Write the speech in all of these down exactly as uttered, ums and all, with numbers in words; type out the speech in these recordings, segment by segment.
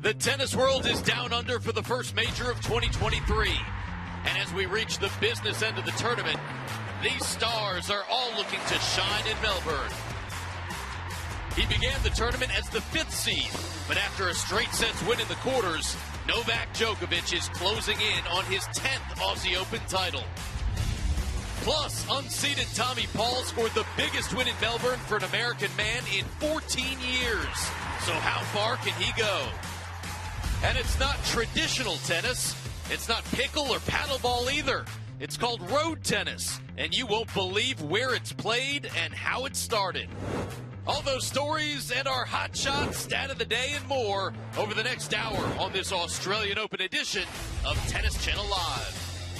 The tennis world is down under for the first major of twenty twenty-three. And as we reach the business end of the tournament, these stars are all looking to shine in Melbourne. He began the tournament as the fifth seed, but after a straight sets win in the quarters, Novak Djokovic is closing in on his tenth Aussie Open title. Plus, unseeded Tommy Paul scored the biggest win in Melbourne for an American man in fourteen years. So how far can he go? And it's not traditional tennis. It's not pickle or paddleball either. It's called road tennis, and you won't believe where it's played and how it started. All those stories and our hot shot stat of the day and more over the next hour on this Australian Open edition of Tennis Channel Live.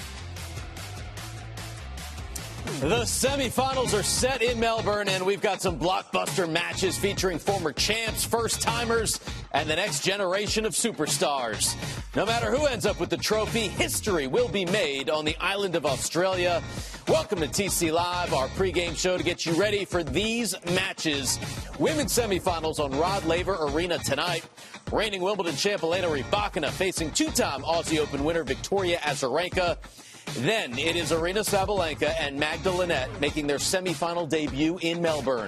The semifinals are set in Melbourne, and we've got some blockbuster matches featuring former champs, first-timers, and the next generation of superstars. No matter who ends up with the trophy, history will be made on the island of Australia. Welcome to T C Live, our pregame show to get you ready for these matches. Women's semifinals on Rod Laver Arena tonight. Reigning Wimbledon champ Elena Rybakina facing two-time Aussie Open winner Victoria Azarenka. Then it is Aryna Sabalenka and Magda Linette making their semifinal debut in Melbourne.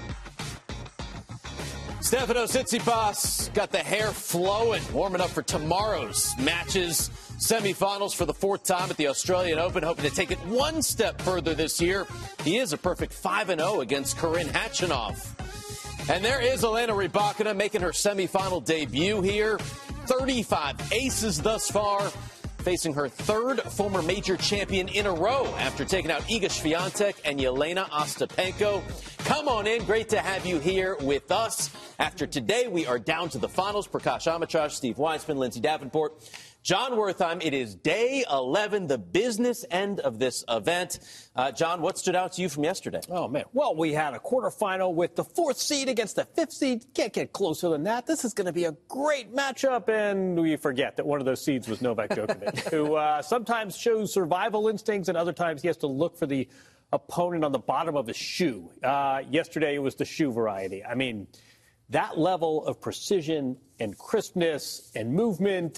Stefanos Tsitsipas got the hair flowing, warming up for tomorrow's matches. Semifinals for the fourth time at the Australian Open, hoping to take it one step further this year. He is a perfect five and oh against Karin Khachanov. And there is Elena Rybakina making her semifinal debut here. thirty-five aces thus far, facing her third former major champion in a row after taking out Iga Swiatek and Yelena Ostapenko. Come on in. Great to have you here with us. After today, we are down to the finals. Prakash Amritraj, Steve Weissman, Lindsay Davenport, John Wertheim. It is day eleven, the business end of this event. Uh, John, what stood out to you from yesterday? Oh, man. Well, we had a quarterfinal with the fourth seed against the fifth seed. Can't get closer than that. This is going to be a great matchup. And we forget that one of those seeds was Novak Djokovic, who uh, sometimes shows survival instincts and other times he has to look for the opponent on the bottom of his shoe. Uh, yesterday, it was the shoe variety. I mean, that level of precision and crispness and movement,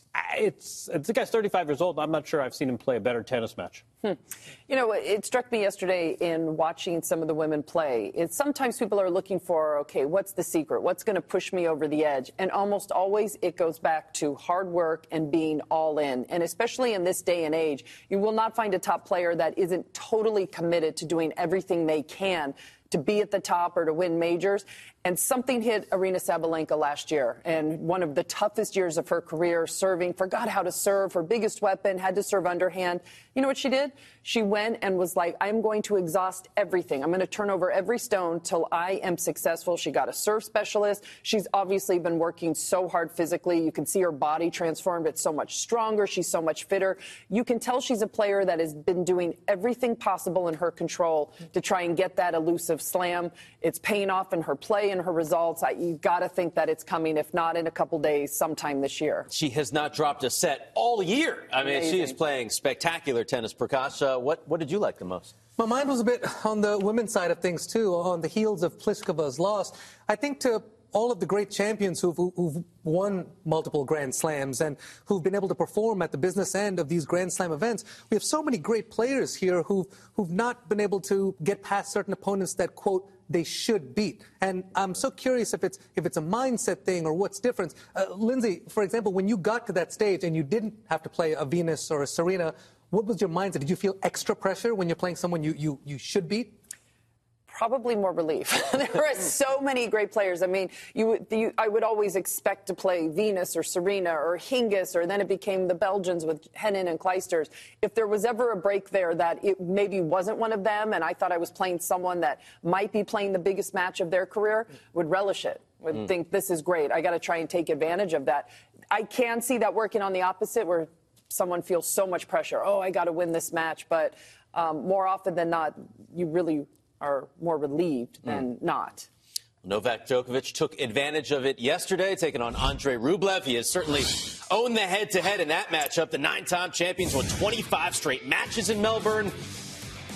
It's, it's the guy's thirty-five years old. I'm not sure I've seen him play a better tennis match. Hmm. You know, it struck me yesterday in watching some of the women play. It's sometimes people are looking for, okay, what's the secret? What's going to push me over the edge? And almost always it goes back to hard work and being all in. And especially in this day and age, you will not find a top player that isn't totally committed to doing everything they can to be at the top or to win majors. And something hit Aryna Sabalenka last year, and one of the toughest years of her career, serving, forgot how to serve, her biggest weapon, had to serve underhand. You know what she did? She went and was like, I'm going to exhaust everything. I'm going to turn over every stone till I am successful. She got a serve specialist. She's obviously been working so hard physically. You can see her body transformed. It's so much stronger. She's so much fitter. You can tell she's a player that has been doing everything possible in her control to try and get that elusive slam. It's paying off in her play and her results. I, you've got to think that it's coming, if not in a couple days, sometime this year. She has not dropped a set all year. I mean, Amazing. She is playing spectacular tennis. Prakash, uh, what, what did you like the most? My mind was a bit on the women's side of things, too, on the heels of Pliskova's loss. I think to all of the great champions who've, who've won multiple Grand Slams and who've been able to perform at the business end of these Grand Slam events, we have so many great players here who've, who've not been able to get past certain opponents that, quote, they should beat. And I'm so curious if it's if it's a mindset thing or what's different. Uh, Lindsay, for example, when you got to that stage and you didn't have to play a Venus or a Serena, what was your mindset? Did you feel extra pressure when you're playing someone you, you, you should beat? Probably more relief. There are so many great players. I mean, you, you, I would always expect to play Venus or Serena or Hingis, or then it became the Belgians with Henin and Kleisters. If there was ever a break there that it maybe wasn't one of them, and I thought I was playing someone that might be playing the biggest match of their career, would relish it, would mm. think this is great. I got to try and take advantage of that. I can see that working on the opposite, where someone feels so much pressure. Oh, I got to win this match. But um, more often than not, you really are more relieved than mm. not. Novak Djokovic took advantage of it yesterday, taking on Andrei Rublev. He has certainly owned the head-to-head in that matchup. The nine-time champions won twenty-five straight matches in Melbourne.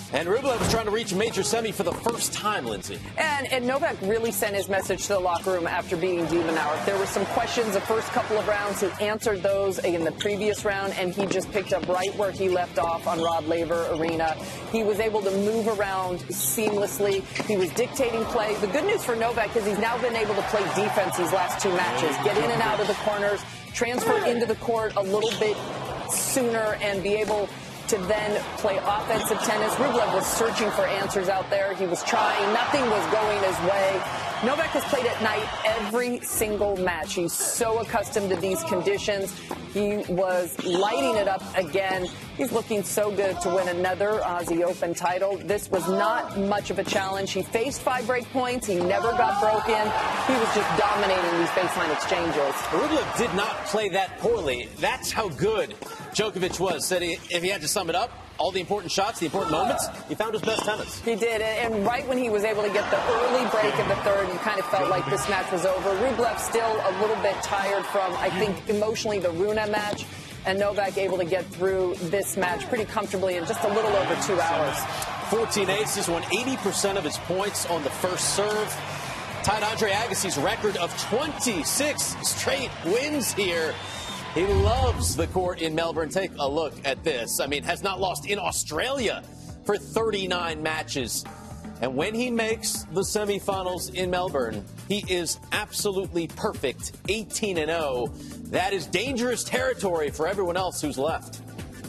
And Rublev was trying to reach a major semi for the first time, Lindsay. And, and Novak really sent his message to the locker room after beating de Minaur. There were some questions the first couple of rounds. He answered those in the previous round, and he just picked up right where he left off on Rod Laver Arena. He was able to move around seamlessly. He was dictating play. The good news for Novak is he's now been able to play defense these last two matches, get in and out of the corners, transfer into the court a little bit sooner, and be able to then play offensive tennis. Rublev was searching for answers out there. He was trying. Nothing was going his way. Novak has played at night every single match. He's so accustomed to these conditions. He was lighting it up again. He's looking so good to win another Aussie Open title. This was not much of a challenge. He faced five break points. He never got broken. He was just dominating these baseline exchanges. Rublev did not play that poorly. That's how good Djokovic was. Said he, if he had to sum it up, all the important shots, the important moments, he found his best tennis. He did, and right when he was able to get the early break of the third, you kind of felt like this match was over. Rublev still a little bit tired from, I think, emotionally the Rune match, and Novak able to get through this match pretty comfortably in just a little over two hours. fourteen aces, won eighty percent of his points on the first serve. Tied Andre Agassi's record of twenty-six straight wins here. He loves the court in Melbourne. Take a look at this. I mean, has not lost in Australia for thirty-nine matches. And when he makes the semifinals in Melbourne, he is absolutely perfect, eighteen and oh. That is dangerous territory for everyone else who's left.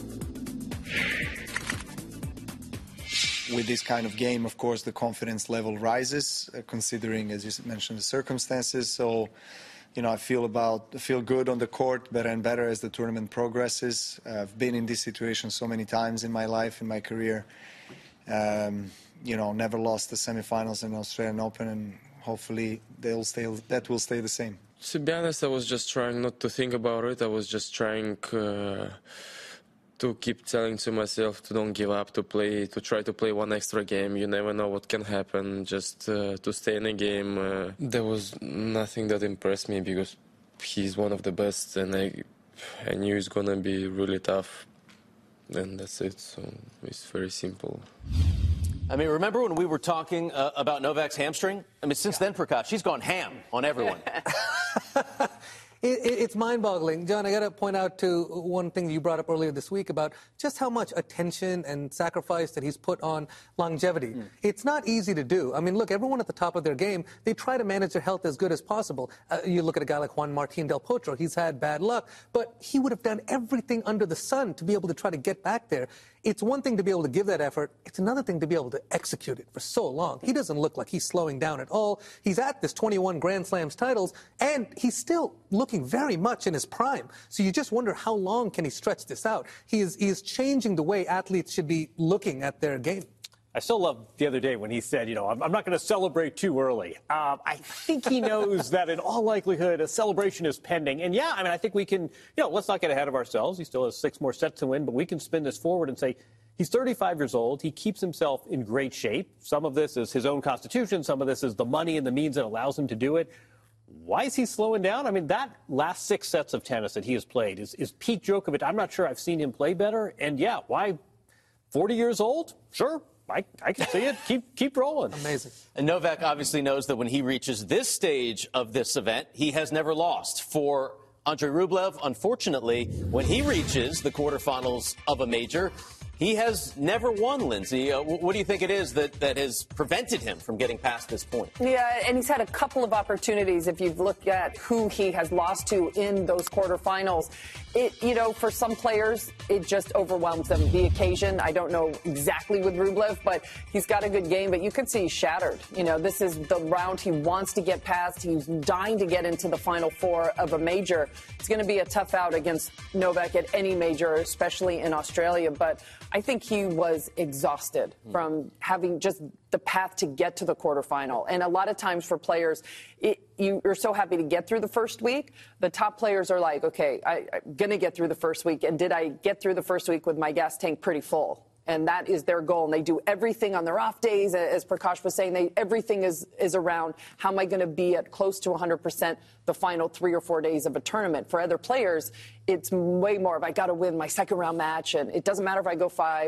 With this kind of game, of course, the confidence level rises, uh, considering, as you mentioned, the circumstances. So, you know, I feel about feel good on the court, better and better as the tournament progresses. Uh, I've been in this situation so many times in my life, in my career. Um, you know, never lost the semifinals in Australian Open, and hopefully they'll stay. That will stay the same. To be honest, I was just trying not to think about it. I was just trying uh, to keep telling to myself to don't give up, to play, to try to play one extra game. You never know what can happen. Just uh, to stay in a game. Uh, there was nothing that impressed me because he's one of the best, and I, I knew it's gonna be really tough. And that's it. So it's very simple. I mean, remember when we were talking uh, about Novak's hamstring? I mean, since then, Prakash, he's gone ham on everyone. It, it, it's mind-boggling. John, I got to point out to one thing you brought up earlier this week about just how much attention and sacrifice that he's put on longevity. Mm. It's not easy to do. I mean, look, everyone at the top of their game, they try to manage their health as good as possible. Uh, you look at a guy like Juan Martín del Potro, he's had bad luck, but he would have done everything under the sun to be able to try to get back there. It's one thing to be able to give that effort. It's another thing to be able to execute it for so long. He doesn't look like he's slowing down at all. He's at this twenty-one Grand Slams titles, and he's still looking very much in his prime. So you just wonder how long can he stretch this out. He is, he is changing the way athletes should be looking at their game. I still love the other day when he said, you know, I'm, I'm not going to celebrate too early. Um, I think he knows that in all likelihood a celebration is pending. And, yeah, I mean, I think we can, you know, let's not get ahead of ourselves. He still has six more sets to win, but we can spin this forward and say he's thirty-five years old. He keeps himself in great shape. Some of this is his own constitution. Some of this is the money and the means that allows him to do it. Why is he slowing down? I mean, that last six sets of tennis that he has played is, is peak Djokovic. I'm not sure I've seen him play better. And, yeah, why forty years old? Sure. I, I can see it. Keep keep rolling. Amazing. And Novak obviously knows that when he reaches this stage of this event, he has never lost. For Andre Rublev, unfortunately, when he reaches the quarterfinals of a major, he has never won, Lindsay. Uh, what do you think it is that, that has prevented him from getting past this point? Yeah, and he's had a couple of opportunities if you've looked at who he has lost to in those quarterfinals. It, you know, for some players, it just overwhelms them. The occasion, I don't know exactly with Rublev, but he's got a good game. But you can see he's shattered. You know, this is the round he wants to get past. He's dying to get into the final four of a major. It's going to be a tough out against Novak at any major, especially in Australia. But I think he was exhausted mm. from having just the path to get to the quarterfinal. And a lot of times for players, it, you, you're so happy to get through the first week. The top players are like, okay, I, I'm going to get through the first week. And did I get through the first week with my gas tank pretty full? And that is their goal. And they do everything on their off days. As Prakash was saying, they, everything is, is around how am I going to be at close to one hundred percent the final three or four days of a tournament. For other players, it's way more of I got to win my second round match. And it doesn't matter if I go five.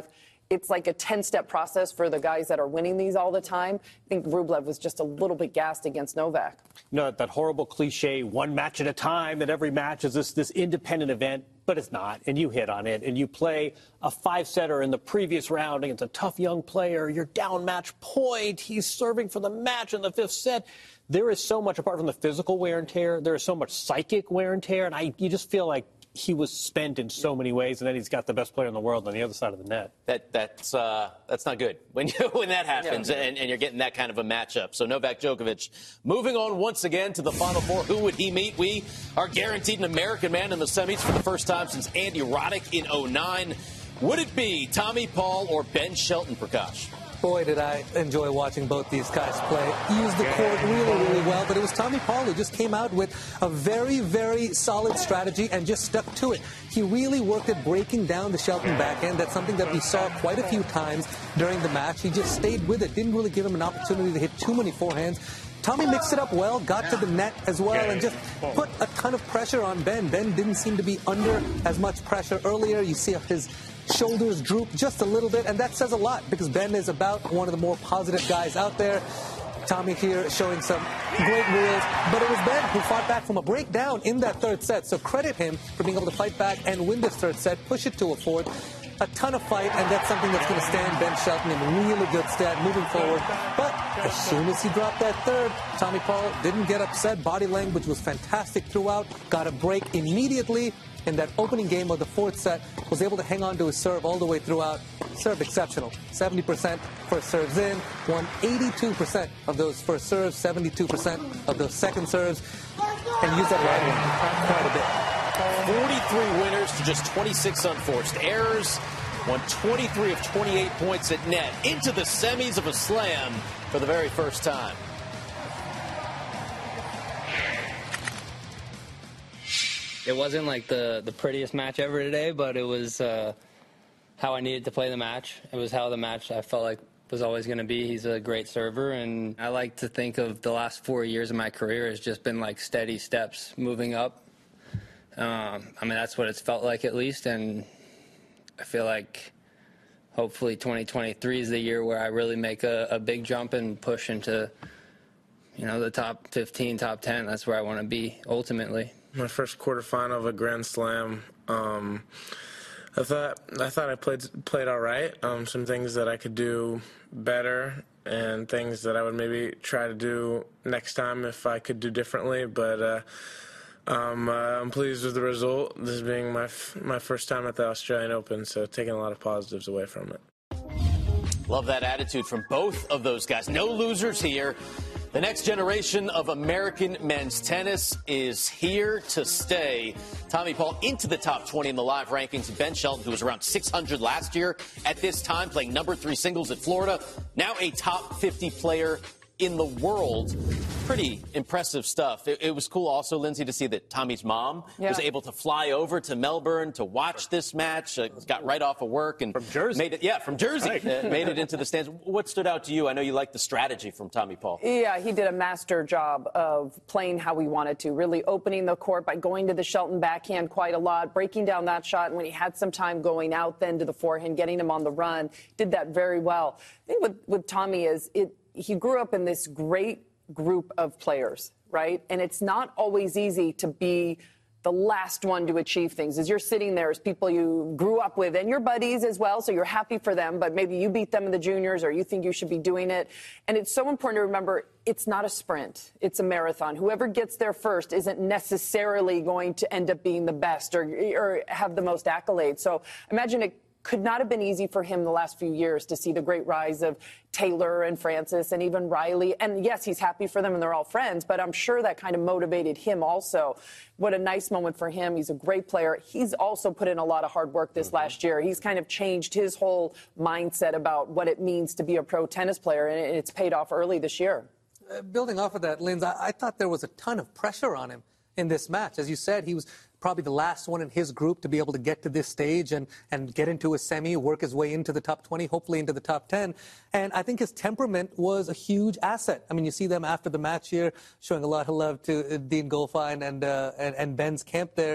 it's like a ten-step process for the guys that are winning these all the time. I think Rublev was just a little bit gassed against Novak. You know, that horrible cliche, one match at a time, that every match is this, this independent event, but it's not, and you hit on it, and you play a five-setter in the previous round against a tough young player. You're down match point. He's serving for the match in the fifth set. There is so much, apart from the physical wear and tear, there is so much psychic wear and tear, and I, you just feel like he was spent in so many ways, and then he's got the best player in the world on the other side of the net. That that's uh, that's not good when you, when that happens, yeah. and, and you're getting that kind of a matchup. So Novak Djokovic moving on once again to the Final Four. Who would he meet? We are guaranteed an American man in the semis for the first time since Andy Roddick in oh nine. Would it be Tommy Paul or Ben Shelton, Prakash? Boy, did I enjoy watching both these guys play. Used the court really, really well, but it was Tommy Paul who just came out with a very, very solid strategy and just stuck to it. He really worked at breaking down the Shelton backhand. That's something that we saw quite a few times during the match. He just stayed with it, didn't really give him an opportunity to hit too many forehands. Tommy mixed it up well, got to the net as well, and just put a ton of pressure on Ben. Ben didn't seem to be under as much pressure earlier. You see his shoulders droop just a little bit, and that says a lot because Ben is about one of the more positive guys out there. Tommy here showing some great rules, but it was Ben who fought back from a breakdown in that third set, so credit him for being able to fight back and win this third set, push it to a fourth. A ton of fight, and that's something that's going to stand Ben Shelton in really good stead moving forward. But as soon as he dropped that third, Tommy Paul didn't get upset. Body language was fantastic throughout, got a break immediately in that opening game of the fourth set, was able to hang on to his serve all the way throughout. Served exceptional. seventy percent first serves in, won eighty-two percent of those first serves, seventy-two percent of those second serves, and used that right one quite a bit. forty-three winners to just twenty-six unforced errors. Won twenty-three of twenty-eight points at net. Into the semis of a slam for the very first time. It wasn't like the, the prettiest match ever today, but it was uh, how I needed to play the match. It was how the match I felt like was always going to be. He's a great server, and I like to think of the last four years of my career as just been like steady steps moving up. Um, I mean, that's what it's felt like at least, and I feel like hopefully twenty twenty-three is the year where I really make a, a big jump and push into, you know, the top fifteen, top ten. That's where I want to be ultimately. My first quarterfinal of a Grand Slam. Um, I thought I thought I played played all right. Um, some things that I could do better, and things that I would maybe try to do next time if I could do differently. But uh, um, uh, I'm pleased with the result. This being my f- my first time at the Australian Open, so taking a lot of positives away from it. Love that attitude from both of those guys. No losers here. The next generation of American men's tennis is here to stay. Tommy Paul into the top twenty in the live rankings. Ben Shelton, who was around six hundred last year at this time, playing number three singles at Florida, now a top fifty player in the world. Pretty impressive stuff. It, it was cool also, Lindsay, to see that Tommy's mom yeah. was able to fly over to Melbourne to watch this match. Uh, got right off of work and from Jersey. Made it, yeah, from Jersey. Right. uh, made it into the stands. What stood out to you? I know you liked the strategy from Tommy Paul. Yeah, he did a master job of playing how he wanted to, really opening the court by going to the Shelton backhand quite a lot, breaking down that shot, and when he had some time going out then to the forehand, getting him on the run, did that very well. I think with, with Tommy is it he grew up in this great group of players, right? And it's not always easy to be the last one to achieve things. As you're sitting there as people you grew up with and your buddies as well, so you're happy for them, but maybe you beat them in the juniors or you think you should be doing it. And it's so important to remember it's not a sprint. It's a marathon. Whoever gets there first isn't necessarily going to end up being the best or, or have the most accolades. So imagine it could not have been easy for him the last few years to see the great rise of Taylor and Francis and even Riley. And yes, he's happy for them and they're all friends, but I'm sure that kind of motivated him also. What a nice moment for him. He's a great player. He's also put in a lot of hard work this last year. He's kind of changed his whole mindset about what it means to be a pro tennis player, and it's paid off early this year. Uh, building off of that, Linz, I-, I thought there was a ton of pressure on him in this match. As you said, he was probably the last one in his group to be able to get to this stage and, and get into a semi, work his way into the top twenty, hopefully into the top ten. And I think his temperament was a huge asset. I mean, you see them after the match here showing a lot of love to uh, Dean Goldfine and, uh, and, and Ben's camp there.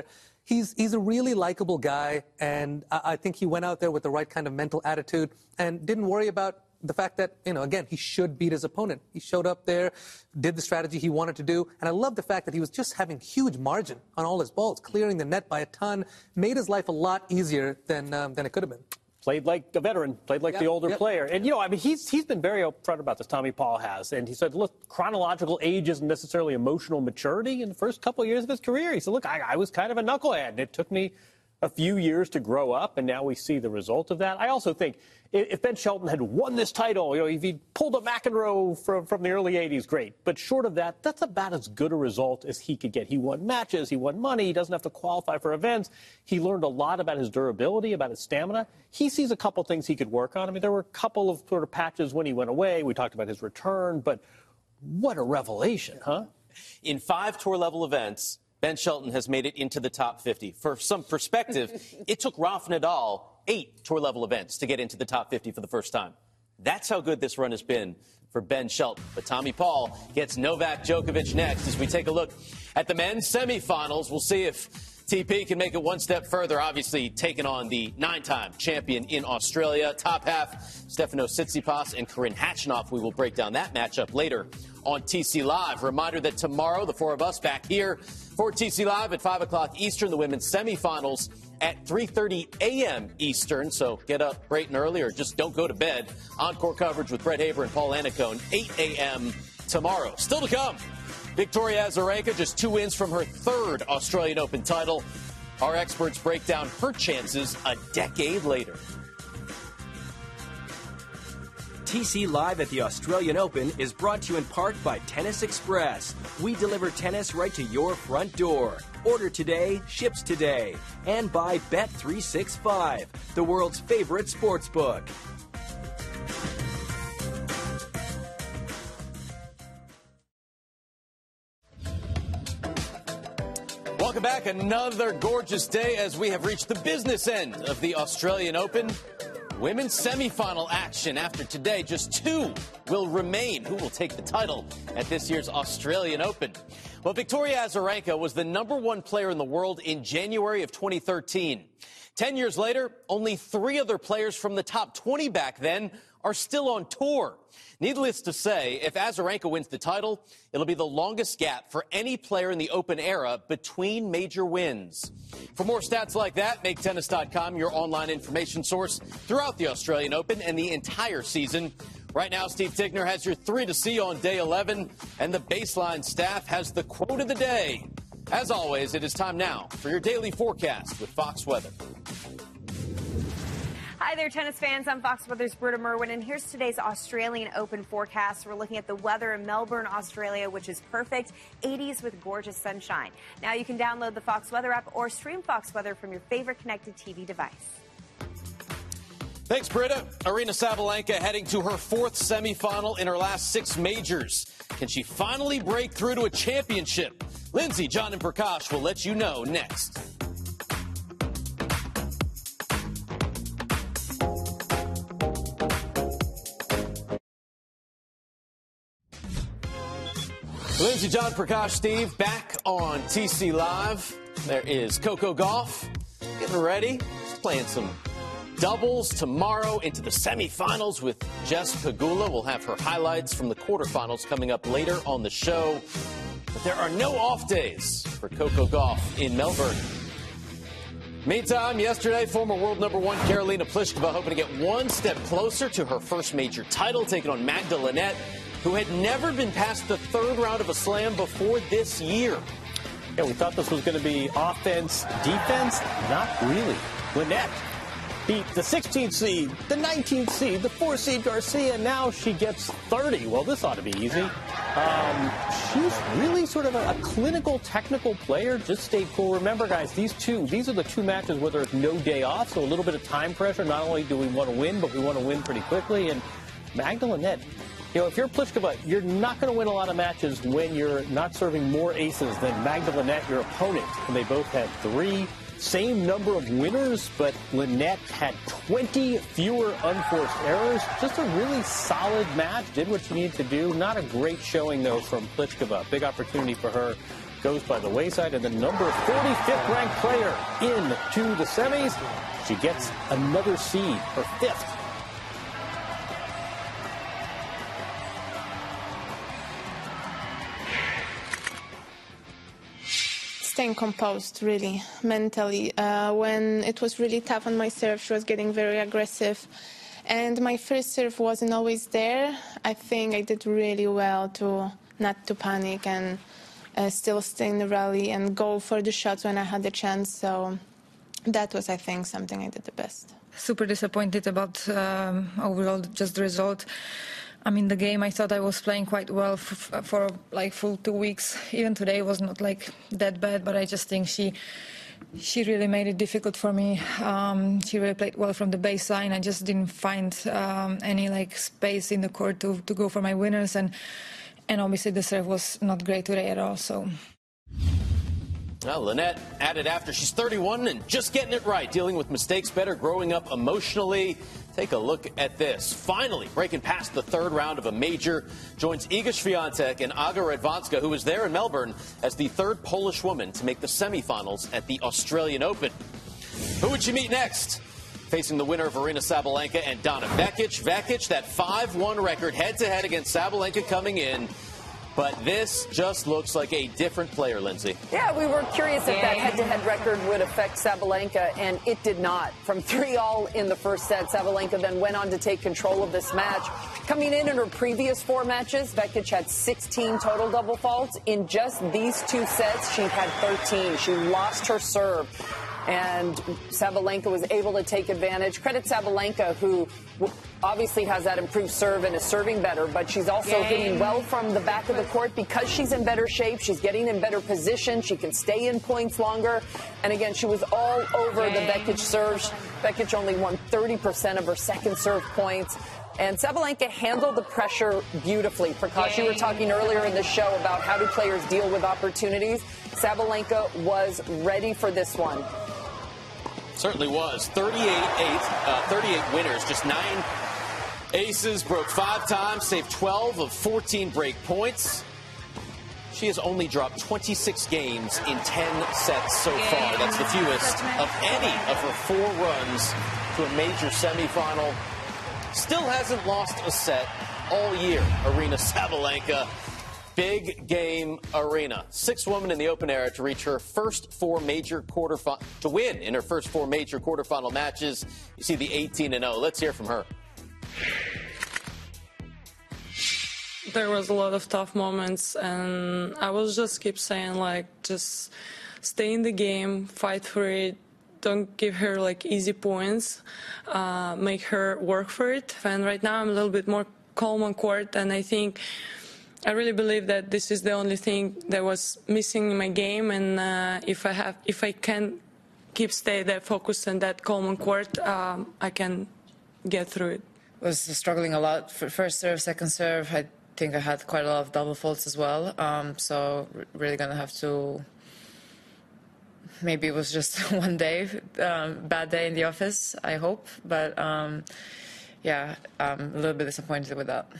He's he's a really likable guy, and I, I think he went out there with the right kind of mental attitude and didn't worry about the fact that, you know, again, he should beat his opponent. He showed up there, did the strategy he wanted to do, and I love the fact that he was just having huge margin on all his balls, clearing the net by a ton, made his life a lot easier than um, than it could have been. Played like a veteran, played like Yep, the older yep. player. And, you know, I mean, he's he's been very upfront about this, Tommy Paul has. And he said, look, chronological age isn't necessarily emotional maturity. In the first couple of years of his career, he said, look, I, I was kind of a knucklehead, and it took me a few years to grow up, and now we see the result of that. I also think if Ben Shelton had won this title, you know, if he pulled a McEnroe from, from the early eighties, great. But short of that, that's about as good a result as he could get. He won matches, he won money, he doesn't have to qualify for events. He learned a lot about his durability, about his stamina. He sees a couple things he could work on. I mean, there were a couple of sort of patches when he went away. We talked about his return, but what a revelation, huh? In five tour-level events, Ben Shelton has made it into the top fifty. For some perspective, it took Rafa Nadal eight tour-level events to get into the top fifty for the first time. That's how good this run has been for Ben Shelton. But Tommy Paul gets Novak Djokovic next as we take a look at the men's semifinals. We'll see if T P can make it one step further, obviously taking on the nine-time champion in Australia. Top half, Stefanos Tsitsipas and Karen Khachanov. We will break down that matchup later on T C Live. Reminder that tomorrow, the four of us back here for T C Live at five o'clock Eastern, the women's semifinals at three thirty a.m. Eastern. So get up bright and early or just don't go to bed. Encore coverage with Brett Haber and Paul Annacone, eight a.m. tomorrow. Still to come, Victoria Azarenka, just two wins from her third Australian Open title. Our experts break down her chances a decade later. T C Live at the Australian Open is brought to you in part by Tennis Express. We deliver tennis right to your front door. Order today, ships today. And by Bet three sixty-five, the world's favorite sports book. Welcome back. Another gorgeous day as we have reached the business end of the Australian Open. Women's semifinal action after today. Just two will remain. Who will take the title at this year's Australian Open? Well, Victoria Azarenka was the number one player in the world in January of twenty thirteen. Ten years later, only three other players from the top twenty back then are still on tour. Needless to say, if Azarenka wins the title, it'll be the longest gap for any player in the Open era between major wins. For more stats like that, make tennis dot com your online information source throughout the Australian Open and the entire season. Right now, Steve Tigner has your three to see on day eleven, and the Baseline staff has the quote of the day. As always, it is time now for your daily forecast with Fox Weather. Hi there, tennis fans. I'm Fox Weather's Britta Merwin, and here's today's Australian Open forecast. We're looking at the weather in Melbourne, Australia, which is perfect. eighties with gorgeous sunshine. Now you can download the Fox Weather app or stream Fox Weather from your favorite connected T V device. Thanks, Britta. Arina Sabalenka heading to her fourth semifinal in her last six majors. Can she finally break through to a championship? Lindsay, John, and Prakash will let you know next. Lindsay, John, Prakash, Steve, back on T C Live. There is Coco Gauff getting ready. She's playing some doubles tomorrow into the semifinals with Jess Pegula. We'll have her highlights from the quarterfinals coming up later on the show. But there are no off days for Coco Gauff in Melbourne. Meantime, yesterday, former world number one Karolina Pliskova hoping to get one step closer to her first major title, taking on Magda Linette, who had never been past the third round of a slam before this year. Yeah, we thought this was going to be offense, defense. Not really. Linette beat the sixteenth seed, the nineteenth seed, the four seed Garcia. Now she gets thirty. Well, this ought to be easy. Um, she's really sort of a, a clinical, technical player. Just stayed cool. Remember, guys, these two, these are the two matches where there's no day off, so a little bit of time pressure. Not only do we want to win, but we want to win pretty quickly. And Magda Linette, you know, if you're Pliskova, you're not going to win a lot of matches when you're not serving more aces than Magda Linette, your opponent. And they both had three. Same number of winners, but Linette had twenty fewer unforced errors. Just a really solid match. Did what she needed to do. Not a great showing, though, from Pliskova. Big opportunity for her goes by the wayside, and the number forty-fifth ranked player into the semis. She gets another seed, her fifth. Staying composed, really, mentally. Uh, when it was really tough on my serve, she was getting very aggressive. And my first serve wasn't always there. I think I did really well to not to panic and uh, still stay in the rally and go for the shots when I had the chance. So that was, I think, something I did the best. Super disappointed about um, overall just the result. I mean, the game, I thought I was playing quite well for, for like full two weeks. Even today was not like that bad, but I just think she she really made it difficult for me. Um, she really played well from the baseline. I just didn't find um, any like space in the court to, to go for my winners, and and obviously the serve was not great today at all. So. Well, Linette added after she's thirty-one and just getting it right, dealing with mistakes better, growing up emotionally. Take a look at this. Finally breaking past the third round of a major, joins Iga Swiatek and Aga Radwanska, who was there in Melbourne as the third Polish woman to make the semifinals at the Australian Open. Who would she meet next? Facing the winner of Aryna Sabalenka and Donna Vekic. Vekic, that five one record head-to-head against Sabalenka coming in. But this just looks like a different player, Lindsay. Yeah, we were curious if that head-to-head record would affect Sabalenka, and it did not. From three all in the first set, Sabalenka then went on to take control of this match. Coming in in her previous four matches, Vekic had sixteen total double faults. In just these two sets, she had thirteen. She lost her serve, and Sabalenka was able to take advantage. Credit Sabalenka, who obviously has that improved serve and is serving better, but she's also Game. hitting well from the back of the court because she's in better shape. She's getting in better position. She can stay in points longer. And again, she was all over Game. the Vekic serves. Vekic only won thirty percent of her second serve points. And Sabalenka handled the pressure beautifully. Prakash, you were talking earlier in the show about how do players deal with opportunities. Sabalenka was ready for this one. Certainly was. thirty-eight, eight, uh, thirty-eight winners, just nine aces, broke five times, saved twelve of fourteen break points. She has only dropped twenty-six games in ten sets so far. That's the fewest of any of her four runs to a major semifinal. Still hasn't lost a set all year, Aryna Sabalenka. Big game Aryna. Sixth woman in the Open era to reach her first four major quarterfinal, to win in her first four major quarterfinal matches. You see the eighteen and oh. Let's hear from her. There was a lot of tough moments, and I was just keep saying, like, just stay in the game, fight for it. Don't give her, like, easy points. Uh, make her work for it. And right now I'm a little bit more calm on court, and I think I really believe that this is the only thing that was missing in my game, and uh, if I have, if I can keep stay that focused and that calm on court, um, I can get through it. I was struggling a lot for first serve, second serve. I think I had quite a lot of double faults as well, um, so really gonna have to. Maybe it was just one day, um, bad day in the office, I hope, but um, yeah, I'm a little bit disappointed with that.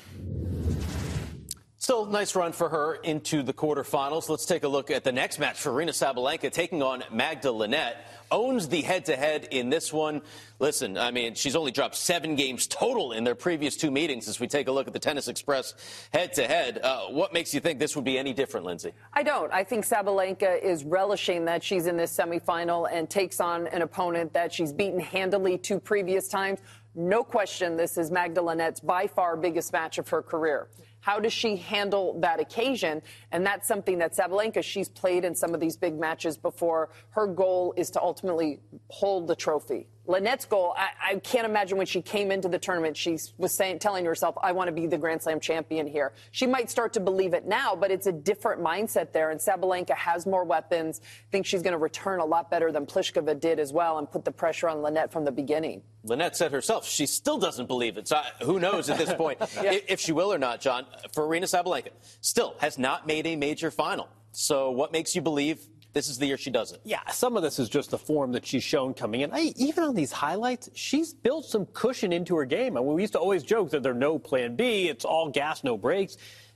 Still, nice run for her into the quarterfinals. Let's take a look at the next match for Aryna Sabalenka taking on Magda Linette. Owns the head-to-head in this one. Listen, I mean, she's only dropped seven games total in their previous two meetings as we take a look at the Tennis Express head-to-head. Uh, what makes you think this would be any different, Lindsay? I don't. I think Sabalenka is relishing that she's in this semifinal and takes on an opponent that she's beaten handily two previous times. No question, this is Magda Linette's by far biggest match of her career. How does she handle that occasion? And that's something that Sabalenka, she's played in some of these big matches before. Her goal is to ultimately hold the trophy. Linette's goal, I, I can't imagine when she came into the tournament, she was saying, telling herself, I want to be the Grand Slam champion here. She might start to believe it now, but it's a different mindset there. And Sabalenka has more weapons. I think she's going to return a lot better than Pliskova did as well and put the pressure on Linette from the beginning. Linette said herself she still doesn't believe it. So who knows at this point yeah. if she will or not, John. For Aryna Sabalenka, still has not made a major final. So what makes you believe this is the year she does it? Yeah, some of this is just the form that she's shown coming in. I, even on these highlights, she's built some cushion into her game. I mean, we used to always joke that there's no plan B. It's all gas, no brakes.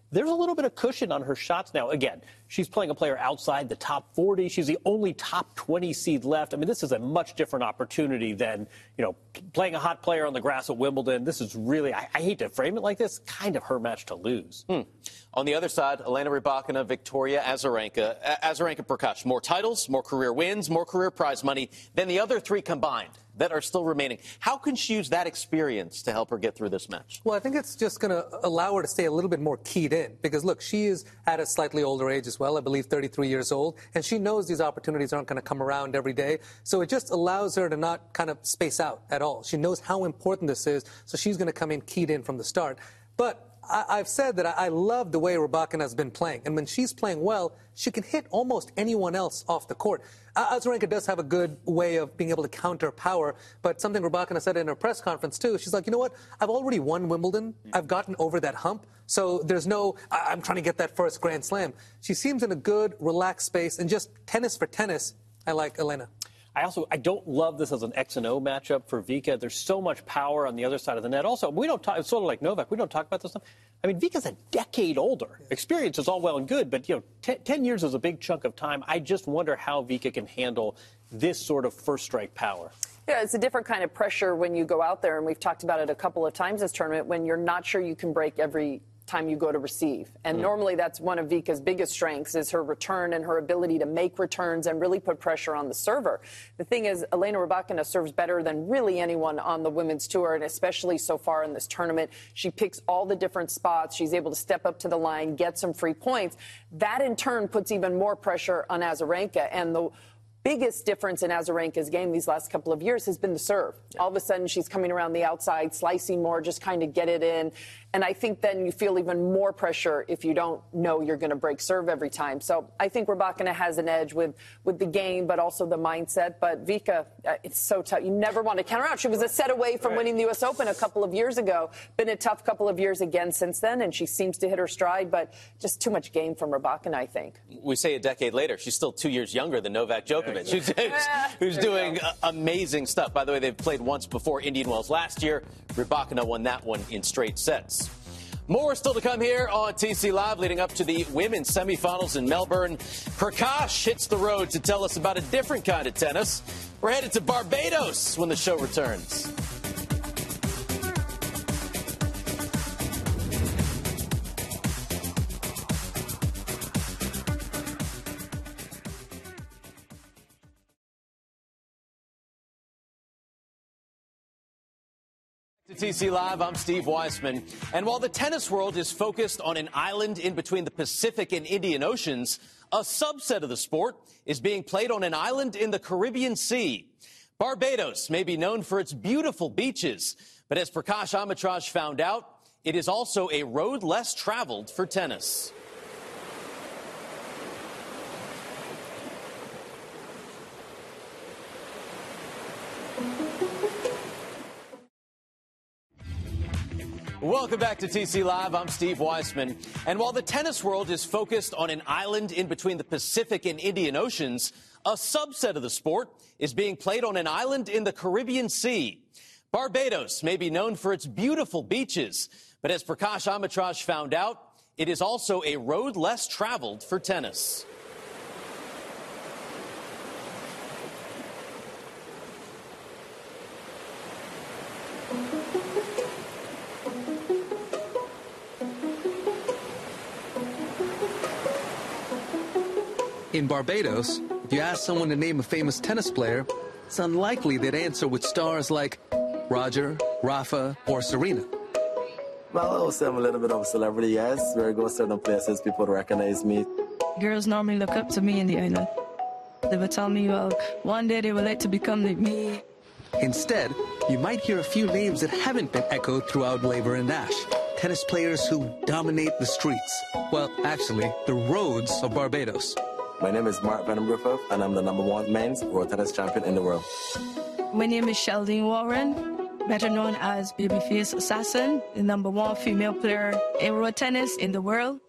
there's a little bit of cushion on her shots now. Again, she's playing a player outside the top forty. She's the only top twenty seed left. I mean, this is a much different opportunity than, you know, playing a hot player on the grass at Wimbledon. This is really, I, I hate to frame it like this, kind of her match to lose. Hmm. On the other side, Elena Rybakina, Victoria Azarenka. Azarenka, Prakash, more titles, more career wins, more career prize money than the other three combined that are still remaining. How can she use that experience to help her get through this match? Well, I think it's just going to allow her to stay a little bit more keyed in because, look, she is at a slightly older age as well, I believe thirty-three years old, and she knows these opportunities aren't going to come around every day. So it just allows her to not kind of space out at all. She knows how important this is, so she's going to come in keyed in from the start. But I, I've said that I, I love the way Rybakina has been playing, and when she's playing well, she can hit almost anyone else off the court. Azarenka does have a good way of being able to counter power, but something Rybakina said in her press conference, too, she's like, you know what, I've already won Wimbledon. I've gotten over that hump, so there's no, I'm trying to get that first Grand Slam. She seems in a good, relaxed space, and just tennis for tennis, I like Elena. I also, I don't love this as an X and O matchup for Vika. There's so much power on the other side of the net. Also, we don't talk, it's sort of like Novak, we don't talk about this stuff. I mean, Vika's a decade older. Experience is all well and good, but, you know, ten, ten years is a big chunk of time. I just wonder how Vika can handle this sort of first strike power. Yeah, it's a different kind of pressure when you go out there, and we've talked about it a couple of times this tournament, when you're not sure you can break every time you go to receive. And mm. normally that's one of Vika's biggest strengths is her return and her ability to make returns and really put pressure on the server. The thing is, Elena Rybakina serves better than really anyone on the women's tour, and especially so far in this tournament. She picks all the different spots. She's able to step up to the line, get some free points. That in turn puts even more pressure on Azarenka. And the biggest difference in Azarenka's game these last couple of years has been the serve. Yeah. All of a sudden, she's coming around the outside, slicing more, just kind of get it in. And I think then you feel even more pressure if you don't know you're going to break serve every time. So I think Rybakina has an edge with, with the game, but also the mindset. But Vika, uh, it's so tough. You never want to counter out. She was a set away from right. winning the U S Open a couple of years ago. Been a tough couple of years again since then, and she seems to hit her stride, but just too much game from Rybakina, I think. We say a decade later, she's still two years younger than Novak Djokovic, who's, who's doing amazing stuff. By the way, they've played once before, Indian Wells last year. Rybakina won that one in straight sets. More still to come here on T C Live, leading up to the women's semifinals in Melbourne. Prakash hits the road to tell us about a different kind of tennis. We're headed to Barbados when the show returns. To T C Live, I'm Steve Weissman. And while the tennis world is focused on an island in between the Pacific and Indian Oceans, a subset of the sport is being played on an island in the Caribbean Sea. Barbados may be known for its beautiful beaches, but as Prakash Amritraj found out, it is also a road less traveled for tennis. Welcome back to T C Live. I'm Steve Weissman. And while the tennis world is focused on an island in between the Pacific and Indian Oceans, a subset of the sport is being played on an island in the Caribbean Sea. Barbados may be known for its beautiful beaches, but as Prakash Amritraj found out, it is also a road less traveled for tennis. In Barbados, if you ask someone to name a famous tennis player, it's unlikely they'd answer with stars like Roger, Rafa, or Serena. Well, I would say I'm a little bit of a celebrity, yes. Where I go certain places, people recognize me. Girls normally look up to me in the island. They would tell me, well, one day they would like to become like me. Instead, you might hear a few names that haven't been echoed throughout Laver and Nash. Tennis players who dominate the streets. Well, actually, the roads of Barbados. My name is Mark Venom Griffith, and I'm the number one men's world tennis champion in the world. My name is Sheldon Warren, better known as Babyface Assassin, the number one female player in road tennis in the world.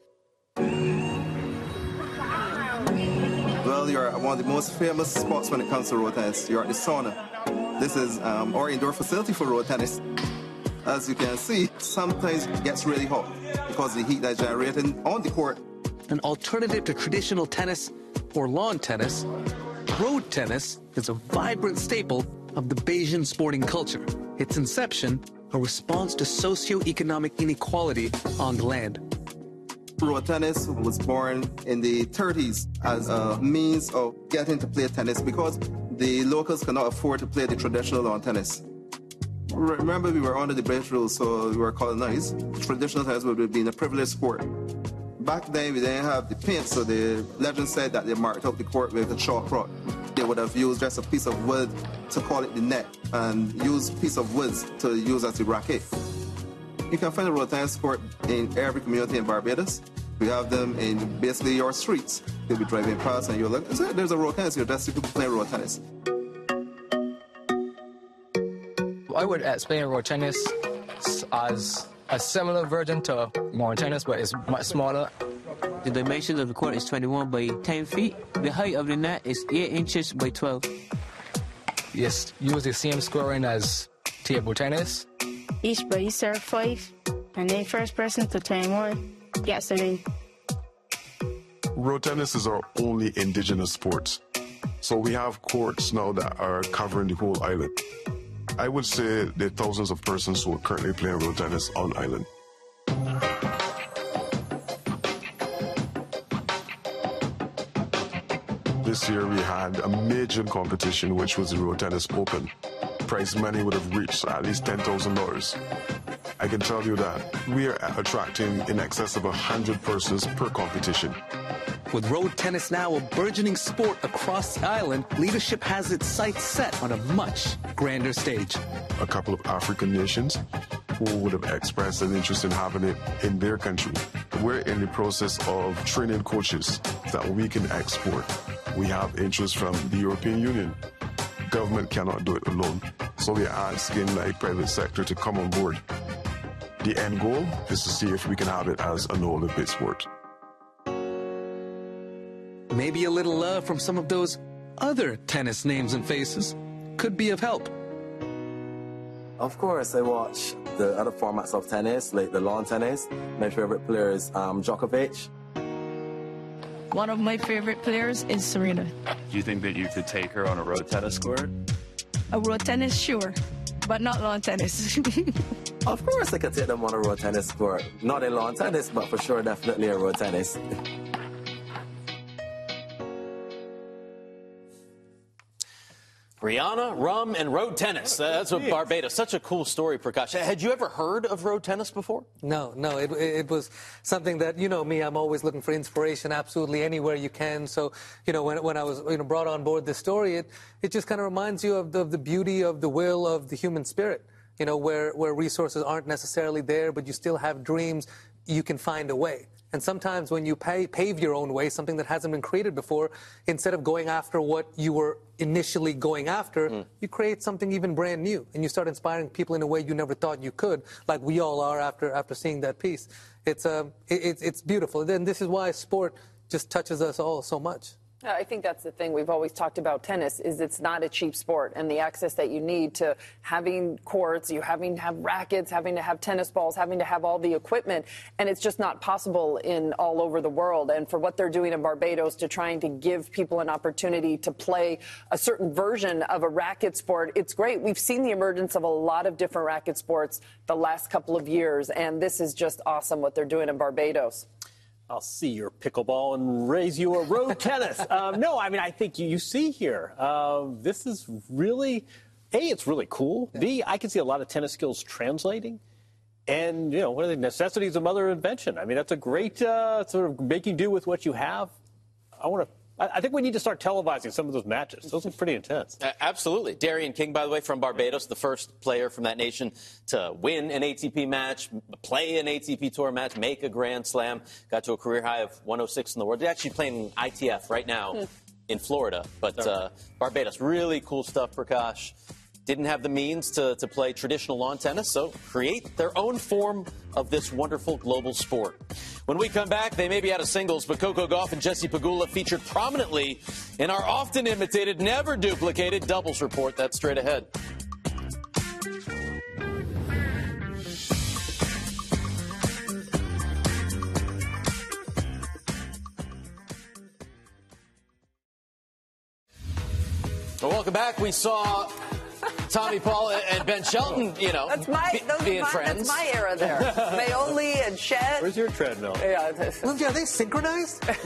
Well, you're one of the most famous spots when it comes to road tennis. You're at the sauna. This is um, our indoor facility for road tennis. as you can see, sometimes it gets really hot because the heat that's generated on the court. An alternative to traditional tennis or lawn tennis, road tennis is a vibrant staple of the Bayesian sporting culture. Its inception, a response to socio-economic inequality on the land. Road tennis was born in the thirties as a means of getting to play tennis because the locals cannot afford to play the traditional lawn tennis. Remember, we were under the British rule, so we were colonized. Traditional tennis would have been a privileged sport. Back then, we didn't have the paint, so the legend said that they marked out the court with a chalk rod. They would have used just a piece of wood to call it the net and use a piece of wood to use as the racket. You can find a road tennis court in every community in Barbados. We have them in basically your streets. You'll be driving past and you'll look, there's a road tennis here, just people playing road tennis. I would explain road tennis as a similar version to lawn tennis, but it's much smaller. The dimensions of the court is twenty-one by ten feet. The height of the net is eight inches by twelve. Yes, use the same scoring as table tennis. Each body serve five, and then first person to twenty-one gets the ring. Road tennis is our only indigenous sport. So we have courts now that are covering the whole island. I would say there are thousands of persons who are currently playing road tennis on island. This year we had a major competition, which was the Road Tennis Open. Prize money would have reached at least ten thousand dollars. I can tell you that we are attracting in excess of one hundred persons per competition. With road tennis now a burgeoning sport across the island, leadership has its sights set on a much grander stage. A couple of African nations who would have expressed an interest in having it in their country. We're in the process of training coaches that we can export. We have interest from the European Union. Government cannot do it alone. So we're asking the private sector to come on board. The end goal is to see if we can have it as an Olympic sport. Maybe a little love from some of those other tennis names and faces could be of help. Of course, I watch the other formats of tennis, like the lawn tennis. My favorite player is um, Djokovic. One of my favorite players is Serena. Do you think that you could take her on a road tennis court? A road tennis, sure, but not lawn tennis. Of course I could take them on a road tennis court. Not in lawn tennis, but for sure, definitely a road tennis. Rihanna, rum, and road tennis. That's what Barbados. Such a cool story, Prakash. Had you ever heard of road tennis before? No, no. It, it was something that, you know me, I'm always looking for inspiration absolutely anywhere you can. So, you know, when, when I was you know, brought on board this story, it, it just kind of reminds you of the, of the beauty of the will of the human spirit, you know, where, where resources aren't necessarily there, but you still have dreams, you can find a way. And sometimes when you pay, pave your own way, something that hasn't been created before, instead of going after what you were initially going after, mm. you create something even brand new. And you start inspiring people in a way you never thought you could, like we all are after after seeing that piece. It's, um, it, it's, it's beautiful. And this is why sport just touches us all so much. I think that's the thing we've always talked about tennis is it's not a cheap sport, and the access that you need to having courts, you having to have rackets, having to have tennis balls, having to have all the equipment, and it's just not possible in all over the world. And for what they're doing in Barbados to trying to give people an opportunity to play a certain version of a racket sport, it's great. We've seen the emergence of a lot of different racket sports the last couple of years, and this is just awesome what they're doing in Barbados. I'll see your pickleball and raise you a road tennis. Um, no, I mean, I think you, you see here, uh, this is really, A, it's really cool. Yeah. B, I can see a lot of tennis skills translating. And, you know, what are the necessities of mother invention? I mean, that's a great uh, sort of making do with what you have. I want to. I think we need to start televising some of those matches. Those are pretty intense. Uh, absolutely. Darian King, by the way, from Barbados, the first player from that nation to win an A T P match, play an A T P Tour match, make a Grand Slam, got to a career high of one oh six in the world. They're actually playing I T F right now hmm. in Florida. But uh, Barbados, really cool stuff, Prakash. Didn't have the means to, to play traditional lawn tennis, so create their own form of this wonderful global sport. When we come back, they may be out of singles, but Coco Gauff and Jessie Pegula featured prominently in our often imitated, never duplicated doubles report. That's straight ahead. Well, welcome back. We saw Tommy Paul and Ben Shelton, you know, that's my, be, those being are my, friends. That's my era there. Maoli and Chet. Where's your treadmill? Yeah. Lindsay, are they synchronized? I'm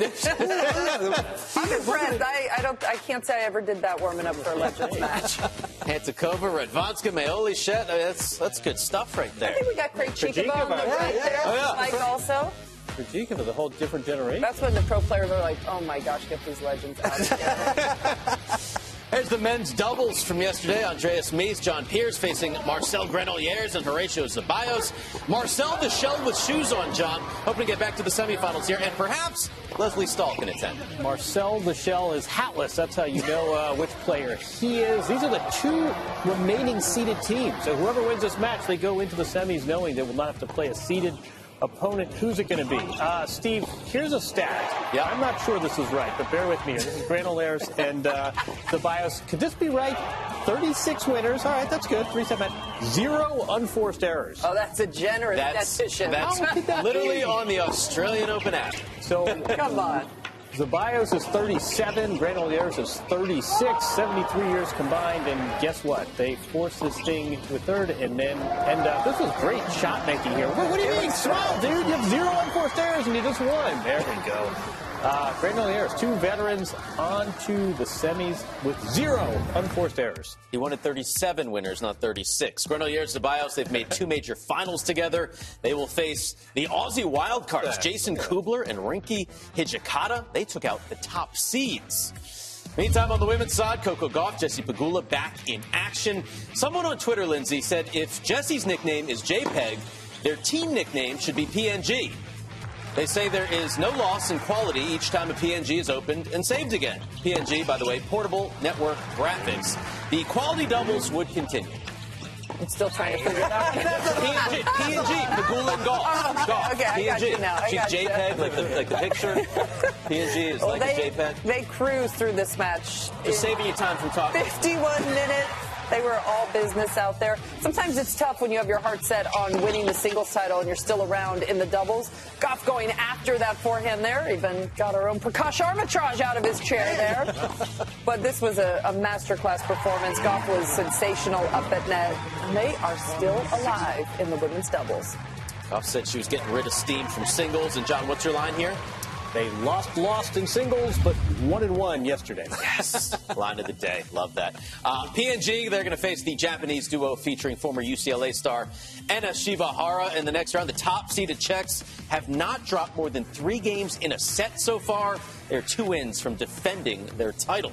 impressed. I, I don't. I can't say I ever did that warming up for a Legends match. Hantakova, Radvanska, Maoli, Chet. I mean, that's that's good stuff right there. I think we got Krejcikova on the Krejcikova, right yeah, there. Oh, yeah. Mike also. Krejcikova is a whole different generation. That's when the pro players are like, oh my gosh, get these legends out of here. Here's the men's doubles from yesterday. Andreas Mies, John Pierce facing Marcel Granollers and Horacio Zeballos. Marcel the Shell with shoes on, John. Hoping to get back to the semifinals here, and perhaps Leslie Stahl can attend. Marcel the Shell is hatless. That's how you know uh, which player he is. These are the two remaining seeded teams. So whoever wins this match, they go into the semis knowing they will not have to play a seeded opponent. Who's it going to be? Uh, Steve, here's a stat. Yeah. I'm not sure this is right, but bear with me. This is Granollers and uh, Zeballos. Could this be right? thirty-six winners. All right, that's good. Three set match. Zero unforced errors. Oh, that's a generous That's, statistician. that's that literally be? on the Australian Open app. So come on. Zeballos is thirty-seven, Granollers is thirty-six, seventy-three years combined, and guess what? They force this thing to third and then end up. This was great shot making here. What, what do you mean? Smile, dude. You have zero unforced errors and you just won. There we go. Uh, Granollers, two veterans on to the semis with zero unforced errors. He wanted thirty-seven winners, not thirty-six. Granollers, Zeballos, they've made two major finals together. They will face the Aussie wildcards, Jason Kubler and Rinky Hijikata. They took out the top seeds. Meantime, on the women's side, Coco Gauff, Jessie Pegula back in action. Someone on Twitter, Lindsay, said if Jessie's nickname is JPEG, their team nickname should be P N G. They say there is no loss in quality each time a P N G is opened and saved again. P N G, by the way, portable network graphics. The quality doubles would continue. I'm still trying to figure it out. P N G, P N G, Pegula and Golf. Oh, Golf. okay, I got you now. I She's got you. JPEG, like the, like the picture. P N G is well, like they, a JPEG. They cruised through this match. Just saving you time from talking. fifty-one minutes. They were all business out there. Sometimes it's tough when you have your heart set on winning the singles title and you're still around in the doubles. Goff going after that forehand there. Even got our own Prakash Armitage out of his chair there. But this was a, a masterclass performance. Goff was sensational up at net. And they are still alive in the women's doubles. Goff said she was getting rid of steam from singles. And, John, what's your line here? They lost, lost in singles, but one and one yesterday. Yes, line of the day. Love that. Uh, P N G, they're going to face the Japanese duo featuring former U C L A star Ena Shibahara in the next round. The top-seeded Czechs have not dropped more than three games in a set so far. They're two wins from defending their title.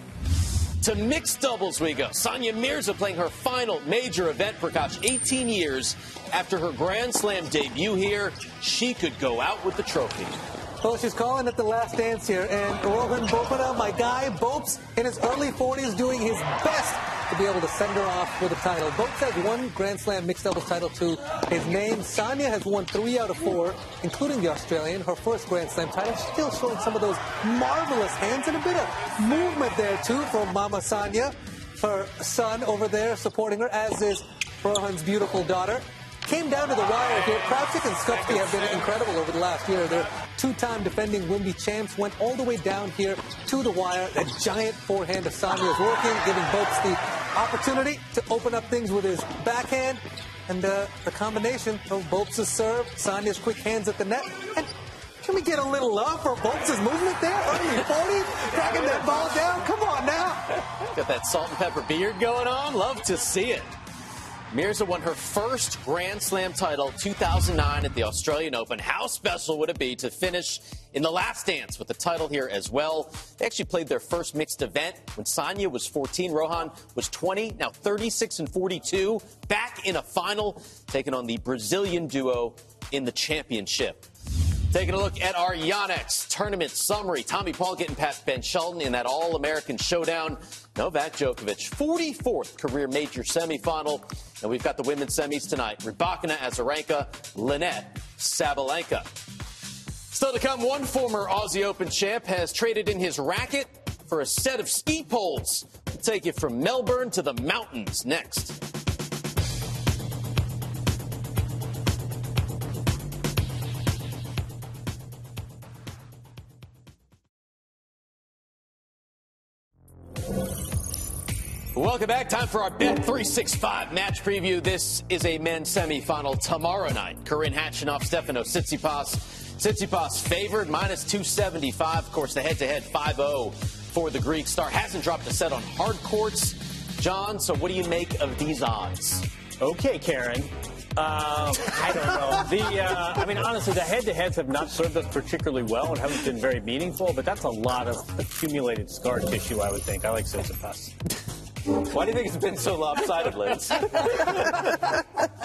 To mixed doubles we go. Sonia Mirza playing her final major event, Prakash, eighteen years after her Grand Slam debut here. She could go out with the trophy. Well, she's calling it the last dance here, and Rohan Bopara, my guy, Bopes, in his early forties, doing his best to be able to send her off with a title. Bopes has one Grand Slam mixed doubles title to his name. Sonia has won three out of four, including the Australian, her first Grand Slam title. She's still showing some of those marvelous hands and a bit of movement there, too, from Mama Sonia. Her son over there supporting her, as is Rohan's beautiful daughter. Came down to the wire here. Kravchuk and Skupski have been incredible over the last year. They're two-time defending Wimby champs. Went all the way down here to the wire. That giant forehand of Sonia is working, giving Bopes the opportunity to open up things with his backhand. And uh, the combination of Bopes' serve, Sonia's quick hands at the net. And can we get a little love for Bopes' movement there? Early forties, dragging that ball down. Come on now. Got that salt and pepper beard going on. Love to see it. Mirza won her first Grand Slam title, two thousand nine, at the Australian Open. How special would it be to finish in the last dance with the title here as well? They actually played their first mixed event when Sonia was fourteen. Rohan was twenty, now thirty-six and forty-two. Back in a final, taking on the Brazilian duo in the championship. Taking a look at our Yonex tournament summary. Tommy Paul getting past Ben Shelton in that All-American showdown. Novak Djokovic, forty-fourth career major semifinal. And we've got the women's semis tonight. Rybakina, Azarenka, Linette, Sabalenka. Still to come, one former Aussie Open champ has traded in his racket for a set of ski poles. We'll take you from Melbourne to the mountains next. Welcome back. Time for our Bet three sixty-five match preview. This is a men's semifinal tomorrow night. Karen Khachanov, Stefano Tsitsipas. Tsitsipas favored, minus two seventy-five. Of course, the head-to-head five oh for the Greek star. Hasn't dropped a set on hard courts. John, so what do you make of these odds? Okay, Karen. Uh, I don't know. The, uh, I mean, honestly, the head-to-heads have not served us particularly well and haven't been very meaningful, but that's a lot of accumulated scar tissue, I would think. I like Tsitsipas. Why do you think it's been so lopsided, Liz? that,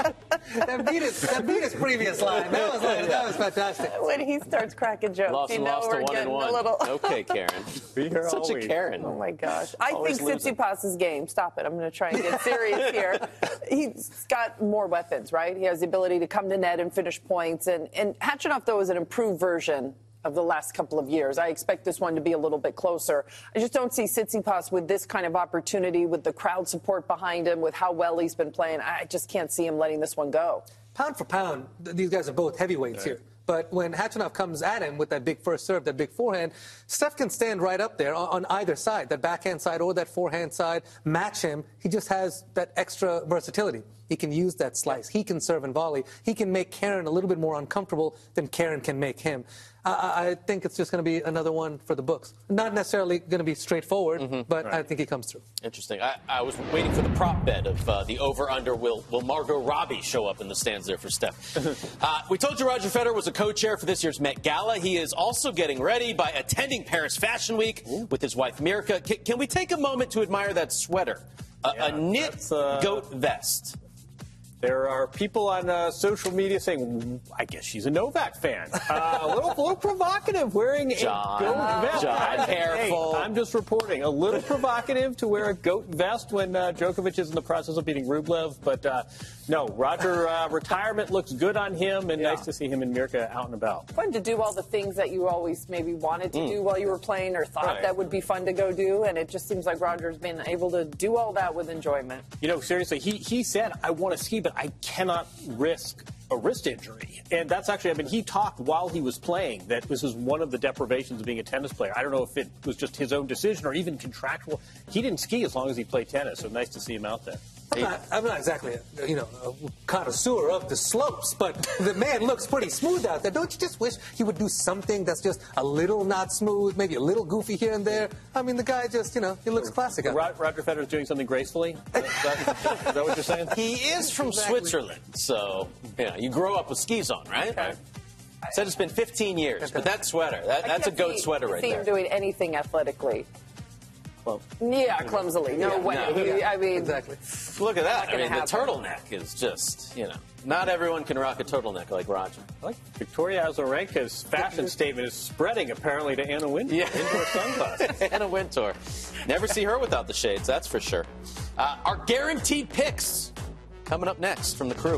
beat his, that beat his previous line. That was, like, that was fantastic. When he starts cracking jokes, Lost you and know lost we're to one getting and one. a little. Okay, Karen. Such Such a Karen. Oh, my gosh. I Always think losing. Tsitsipas's game. Stop it. I'm going to try and get serious here. He's got more weapons, right? He has the ability to come to net and finish points. And, and Khachanov, though, is an improved version of the last couple of years. I expect this one to be a little bit closer. I just don't see Tsitsipas with this kind of opportunity, with the crowd support behind him, with how well he's been playing. I just can't see him letting this one go. Pound for pound, th- these guys are both heavyweights Right. here. But when Khachanov comes at him with that big first serve, that big forehand, Steph can stand right up there on, on either side, that backhand side or that forehand side, match him. He just has that extra versatility. He can use that slice. He can serve and volley. He can make Karen a little bit more uncomfortable than Karen can make him. I, I think it's just going to be another one for the books. Not necessarily going to be straightforward, Mm-hmm. but Right. I think he comes through. Interesting. I, I was waiting for the prop bet of uh, the over-under. Will, will Margot Robbie show up in the stands there for Steph? uh, we told you Roger Federer was a co-chair for this year's Met Gala. He is also getting ready by attending Paris Fashion Week Ooh. with his wife, Mirka. Can, can we take a moment to admire that sweater? A, Yeah, a knit uh, goat vest. There are people on uh, social media saying, I guess she's a Novak fan. Uh, a little, little provocative, wearing John, a goat vest. John, Hey, careful. I'm just reporting. A little provocative to wear a goat vest when uh, Djokovic is in the process of beating Rublev. But uh, no, Roger, uh, retirement looks good on him, and Yeah. nice to see him and Mirka out and about. Fun to do all the things that you always maybe wanted to Mm. do while you were playing or thought Right. that would be fun to go do. And it just seems like Roger's been able to do all that with enjoyment. You know, seriously, he, he said, I want to ski, but I cannot risk a wrist injury. And that's actually, I mean, he talked while he was playing that this is one of the deprivations of being a tennis player. I don't know if it was just his own decision or even contractual. He didn't ski as long as he played tennis, so nice to see him out there. I'm not, I'm not exactly, a, you know, a connoisseur of the slopes, but the man looks pretty smooth out there. Don't you just wish he would do something that's just a little not smooth, maybe a little goofy here and there? I mean, the guy just, you know, he looks classic out there. Ro- Roger Federer's doing something gracefully? Is that, is that what you're saying? He is from Exactly. Switzerland, so you know you grow up with skis on, right? Right. Said it's been fifteen years, but that sweater, that, I that's a can't goat see- sweater right see there. him doing anything athletically. Well, yeah, clumsily. No Yeah, way. no. He- I mean, exactly. Look at that. Not I gonna mean, the happen. turtleneck is just, you know, not everyone can rock a turtleneck like Roger. Like Victoria Azarenka's fashion statement is spreading, apparently, to Anna Wintour. Yeah. Indoor sunglasses. Anna Wintour. Never see her without the shades, that's for sure. Uh, our guaranteed picks coming up next from the crew.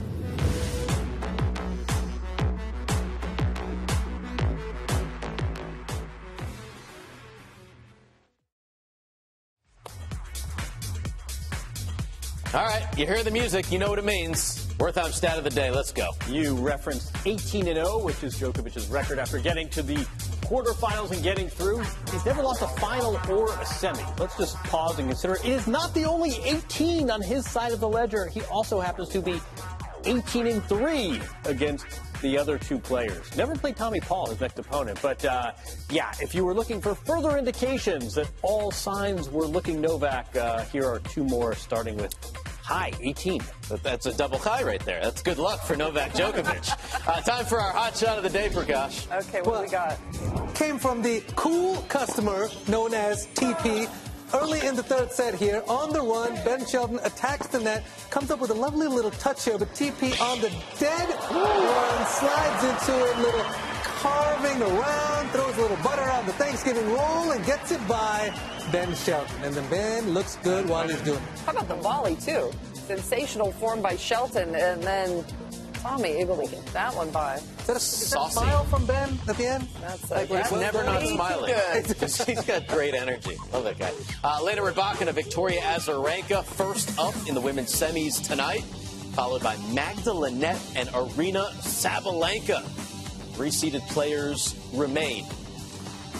All right, you hear the music, you know what it means. Wertheim stat of the day, let's go. You referenced eighteen and oh, which is Djokovic's record after getting to the quarterfinals and getting through. He's never lost a final or a semi. Let's just pause and consider it is not the only eighteen on his side of the ledger. He also happens to be eighteen and three against the other two players. Never played Tommy Paul, his next opponent. But, uh, yeah, if you were looking for further indications that all signs were looking Novak, uh, here are two more, starting with high, eighteen. But that's a double high right there. That's good luck for Novak Djokovic. uh, time for our hot shot of the day, Prakash. Okay, what do we got? Came from the cool customer known as T P. Early in the third set here, on the run, Ben Shelton attacks the net, comes up with a lovely little touch here, but T P on the dead run, slides into it, little carving around, throws a little butter on the Thanksgiving roll, and gets it by Ben Shelton. And then Ben looks good while he's doing it. How about the volley, too? Sensational form by Shelton, and then Tommy able to get that one by. Is that a, is that a Saucy. smile from Ben at the end? That's Like, he's never not smiling. He's got great energy. Love that guy. Uh, later, we're talking to Victoria Azarenka, first up in the women's semis tonight, followed by Magda Linette and Arina Sabalenka. Three seeded players remain.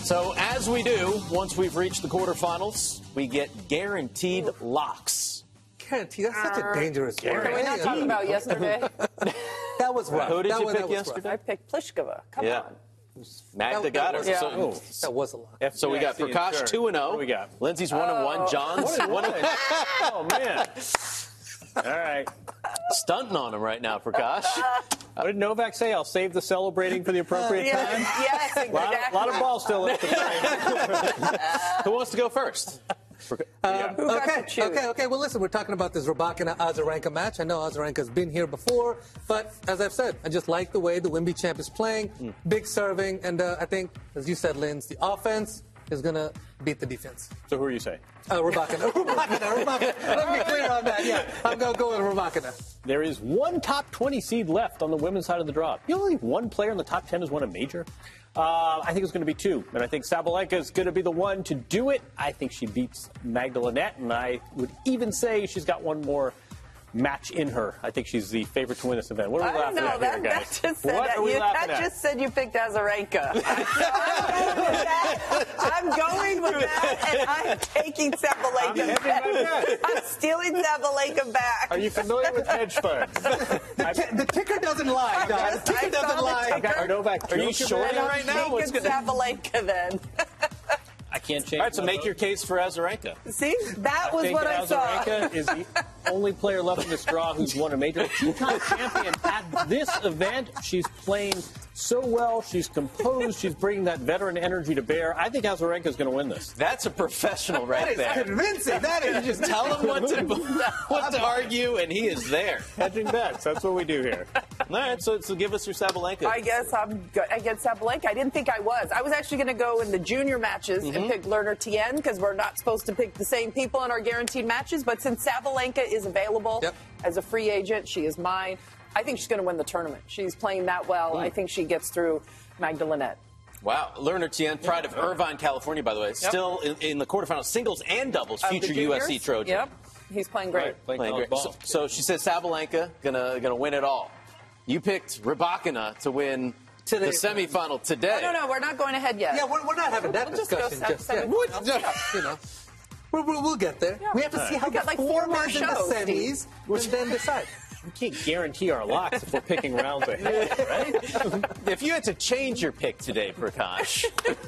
So as we do, once we've reached the quarterfinals, we get guaranteed locks. Guaranteed? That's such a dangerous word. Can we not talk about yesterday? That was rough. Who did that you was, pick that was yesterday? I picked Pliskova. Come yeah. on. Magda That- got that her. was- Yeah. So, Oh, that was a lot. so we got F C Prakash insurance. two and What zero. do we got? Lindsay's one and one. John's one and Oh, man. All right. stunting on him right now, Prakash. What did Novak say? I'll save the celebrating for the appropriate Yes, time? yes, A lot, exactly. of, lot of balls still left to play. Who wants to go first? Yeah. Who got Okay, to choose? okay, okay. Well, listen, we're talking about this Rybakina Azarenka match. I know Azarenka's been here before, but as I've said, I just like the way the Wimby champ is playing. Mm. Big serving, and uh, I think, as you said, Linz, the offense is going to beat the defense. So who are you saying? Uh, Rybakina. Rybakina, Rybakina. Let me be clear on that. Yeah, I'm going to go with Rybakina. There is one top twenty seed left on the women's side of the draw. You only one player in the top ten has won a major. Uh, I think it's going to be two, and I think Sabalenka is going to be the one to do it. I think she beats Magda Linette, and I would even say she's got one more match in her. I think she's the favorite to win this event. What are we I don't laughing know. at That, here, that guys? just said What that. are we You, laughing that at? just said you picked Azarenka. I'm going with that. I'm going with that, and I'm taking Sabalenka I'm hedging back. my bet. I'm stealing Sabalenka back. Are you familiar with hedge funds? The, the ticker doesn't lie, Don. Yes, The ticker I saw doesn't the lie. I've got Novak Are you Djokovic. shorting And right I'm now? What's taking gonna- Sabalenka then. I can't change. All right, so my make vote. your case for Azarenka. See, that I was think what I saw. Azarenka is the only player left in this draw who's won a major. Two-time champion at this event. She's playing so well. She's composed. She's bringing that veteran energy to bear. I think Azarenka is going to win this. That's a professional right That is there. convincing. That You is just tell him what to, what to argue, and he is there. Hedging bets. That's what we do here. All right, so, so give us your Sabalenka. I guess I'm go- against Sabalenka. I didn't think I was. I was actually going to go in the junior matches Mm-hmm. and pick Lerner Tien because we're not supposed to pick the same people in our guaranteed matches. But since Sabalenka is available Yep. as a free agent, she is mine. I think she's going to win the tournament. She's playing that well. Mm. I think she gets through Magda Linette. Wow. Lerner Tien, pride of Irvine, California, by the way. Still in, in the quarterfinals, singles and doubles, Of the future U S C juniors? Trojan. Yep. He's playing great. Right, playing Playing college great. ball. So, so she says Sabalenka gonna gonna win it all. You picked Rybakina to win Today. the semifinal today. No, no, no. We're not going ahead yet. Yeah, we're, we're not having that We'll just go discussion seven- just yet. seven- You know, we'll, we'll, we'll get there. We have to see how We got the like four more form is in the shows, semis, and then decide. We can't guarantee our locks if we're picking rounds ahead, right? If you had to change your pick today, Prakash,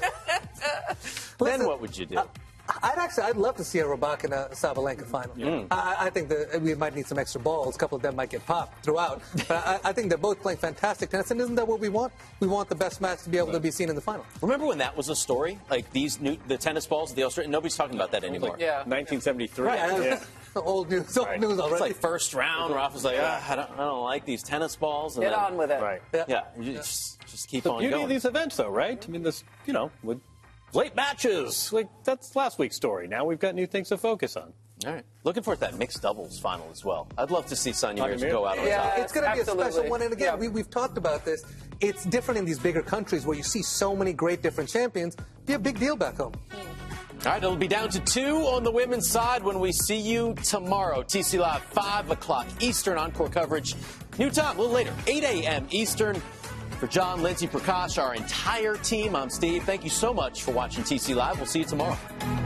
then Listen, what would you do? uh, I'd actually, I'd love to see a Rybakina Sabalenka final. Mm. I, I think that we might need some extra balls. A couple of them might get popped throughout. But I, I think they're both playing fantastic tennis, and isn't that what we want? We want the best match to be able to be seen in the final. Remember when that was a story? Like these new the tennis balls, the Australian. Nobody's talking about that anymore. Yeah. nineteen seventy-three. Right, Yeah. Old news, old Right. news It's already. like first round. Rafa's like, ah, I, don't, I don't like these tennis balls. And Get then- on with it. Right. Yeah, you just just keep The on beauty going. of these events, though, right? I mean, this, you know, with late matches, like that's last week's story. Now we've got new things to focus on. All right. Looking forward to that mixed doubles final as well. I'd love to see Sonia Sonia Mir Mir? go out on Yeah. top. It's going to be a special absolutely. one. And again, Yeah. we, we've talked about this. It's different in these bigger countries where you see so many great different champions. Be a big deal back home. All right, it'll be down to two on the women's side when we see you tomorrow. T C Live, five o'clock Eastern, encore coverage. New time, a little later, eight a.m. Eastern. For John, Lindsay, Prakash, our entire team, I'm Steve. Thank you so much for watching T C Live. We'll see you tomorrow.